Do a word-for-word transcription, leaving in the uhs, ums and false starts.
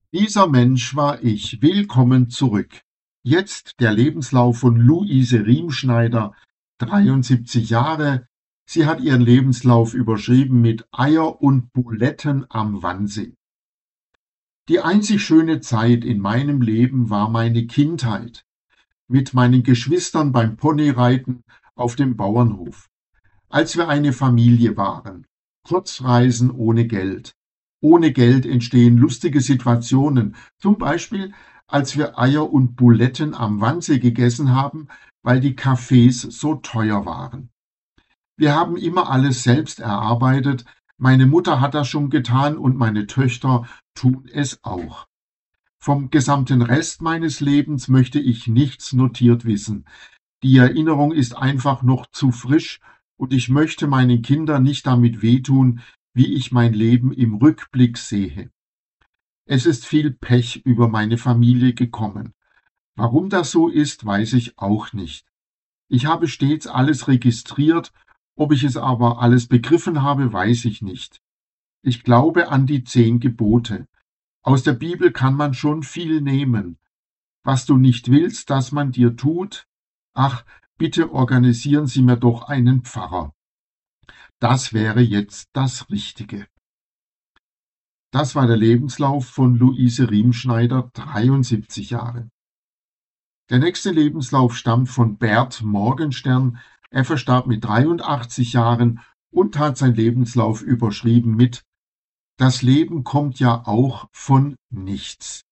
Dieser Mensch war ich. Willkommen zurück. Jetzt der Lebenslauf von Luise Riemschneider, dreiundsiebzig Jahre. Sie hat ihren Lebenslauf überschrieben mit Eier und Buletten am Wannsee. Die einzig schöne Zeit in meinem Leben war meine Kindheit mit meinen Geschwistern beim Ponyreiten auf dem Bauernhof. Als wir eine Familie waren. Kurzreisen ohne Geld. Ohne Geld entstehen lustige Situationen, zum Beispiel als wir Eier und Buletten am Wannsee gegessen haben, weil die Kaffees so teuer waren. Wir haben immer alles selbst erarbeitet, meine Mutter hat das schon getan und meine Töchter tun es auch. Vom gesamten Rest meines Lebens möchte ich nichts notiert wissen. Die Erinnerung ist einfach noch zu frisch und ich möchte meinen Kindern nicht damit wehtun, wie ich mein Leben im Rückblick sehe. Es ist viel Pech über meine Familie gekommen. Warum das so ist, weiß ich auch nicht. Ich habe stets alles registriert, ob ich es aber alles begriffen habe, weiß ich nicht. Ich glaube an die zehn Gebote. Aus der Bibel kann man schon viel nehmen. Was du nicht willst, dass man dir tut, ach, bitte organisieren Sie mir doch einen Pfarrer. Das wäre jetzt das Richtige. Das war der Lebenslauf von Luise Riemschneider, dreiundsiebzig Jahre. Der nächste Lebenslauf stammt von Bert Morgenstern. Er verstarb mit dreiundachtzig Jahren und hat seinen Lebenslauf überschrieben mit: Das Leben kommt ja auch von nichts.